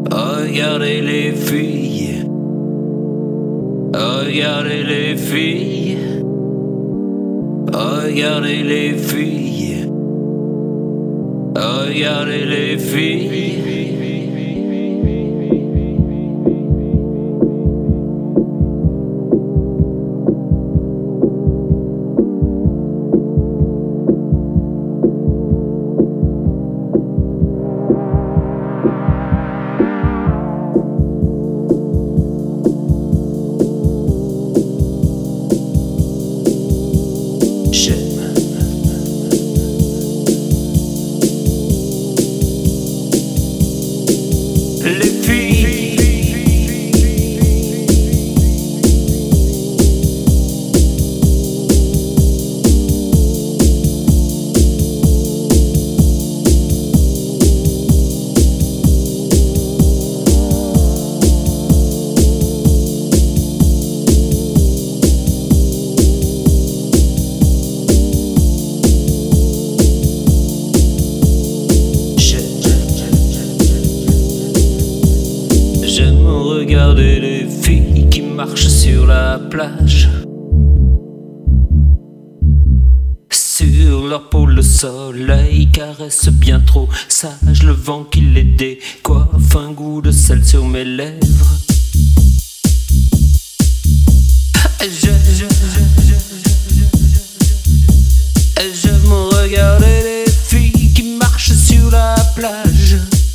Regardez les filles, regardez les filles, regardez les filles, regardez les filles. Regardez les filles qui marchent sur la plage. Sur leur peau le soleil caresse bien trop sage. Le vent qui les décoiffe, un goût de sel sur mes lèvres. J'aime regarder les filles qui marchent sur la plage.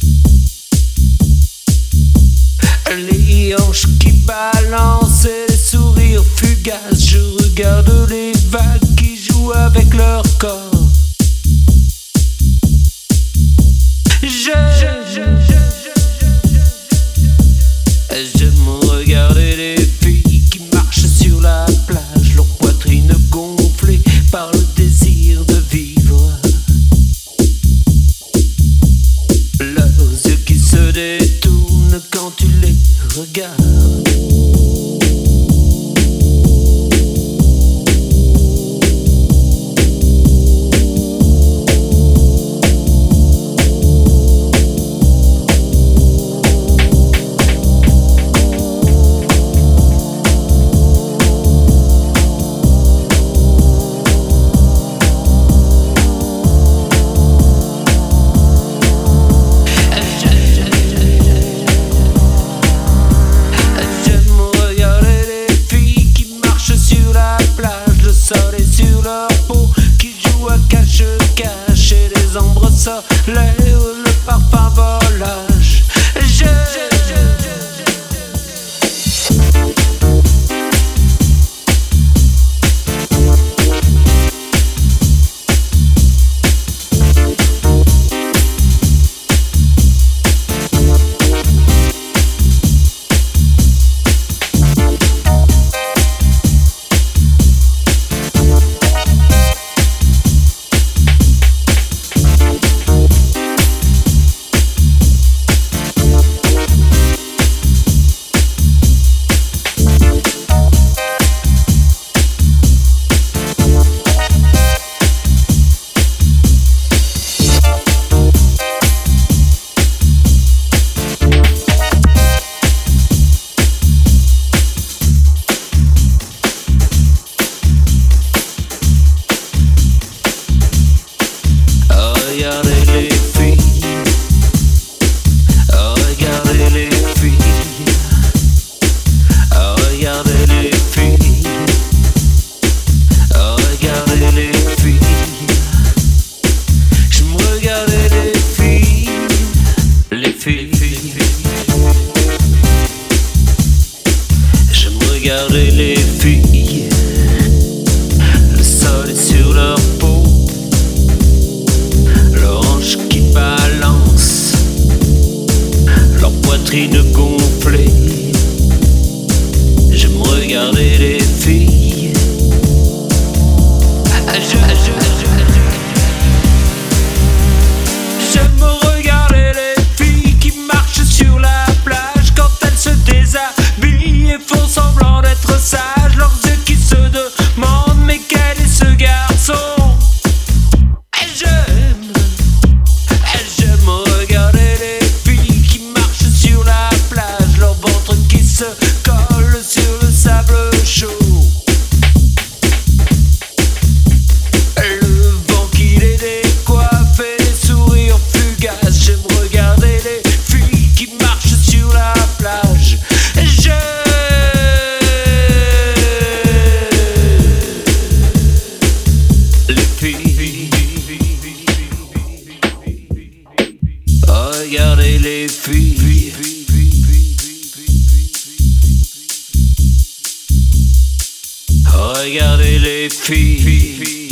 Les hanches qui balancent et les sourires fugaces. Je regarde les vagues qui jouent avec leur corps. J'aime regarder les filles qui marchent sur la plage. Leur poitrine gonflée par le désir de vivre. Leurs yeux qui se détournent quand tu les regardes. Le parfum volage. Regardez les filles, regardez les filles, regardez les filles, regardez les filles. Je me regardais les filles, les filles. Je me regardais les filles, le soleil sur leur peau. Qui balance leur poitrine gonflée. Je me regardais les filles. Je me regardais les filles qui marchent sur la plage quand elles se déshabillent et font semblant d'être sages. Leurs yeux qui se demandent mais quel est ce garçon? J'aime regarder les filles qui marchent sur la regarder les filles.